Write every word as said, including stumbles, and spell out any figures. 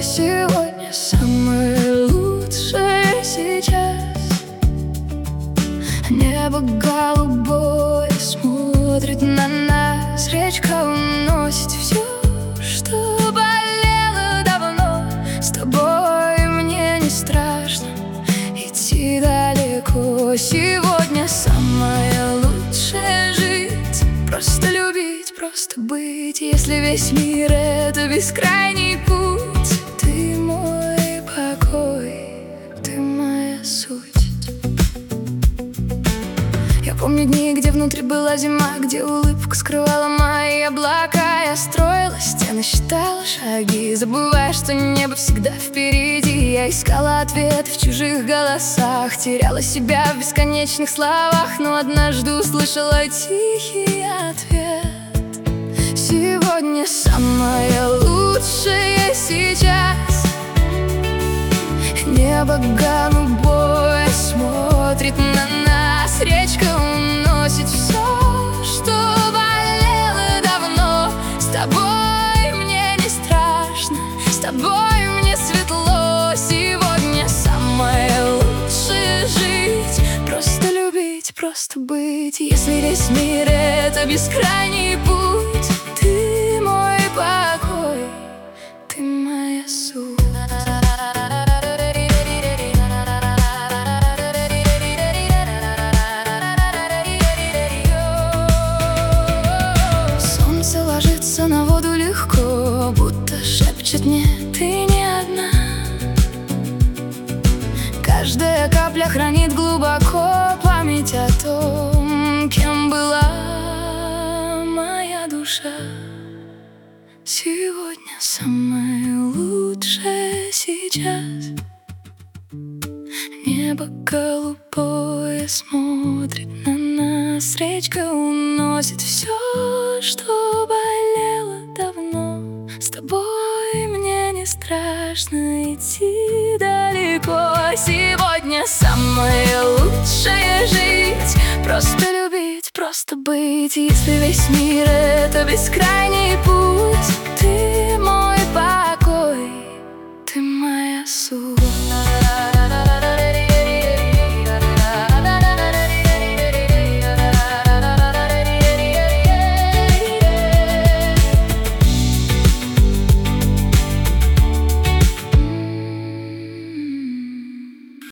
Сегодня самое лучшее сейчас. Небо голубое смотрит на нас. Речка уносит все, что болело давно. С тобой мне не страшно идти далеко. Сегодня самое лучшее жить, просто любить, просто быть. Если весь мир — это бескрайний путь, ты мой покой, ты моя суть. Я помню дни, где внутри была зима, где улыбка скрывала мои облака. Я строила стены, считала шаги, забывая, что небо всегда впереди. Я искала ответ в чужих голосах, теряла себя в бесконечных словах, но однажды услышала тихий ответ. Сегодня самое лучшее сейчас. Небо голубое смотрит на нас. Речка уносит все, что болело давно. С тобой мне не страшно, с тобой мне светло. Сегодня самое лучшее жить, просто любить, просто быть. Если весь мир — это бескрайний путь, ты мой покой, ты моя суть. Солнце ложится на воду легко, будто шепчет мне: ты не одна. Каждая капля хранит глубоко память о том, кем была моя душа. Сегодня самое лучшее сейчас. Небо голубое смотрит на нас. Речка уносит все, что болело давно. С тобой мне не страшно идти далеко. Сегодня самое лучшее жить, просто любить, просто быть. Если весь мир — это бескрайний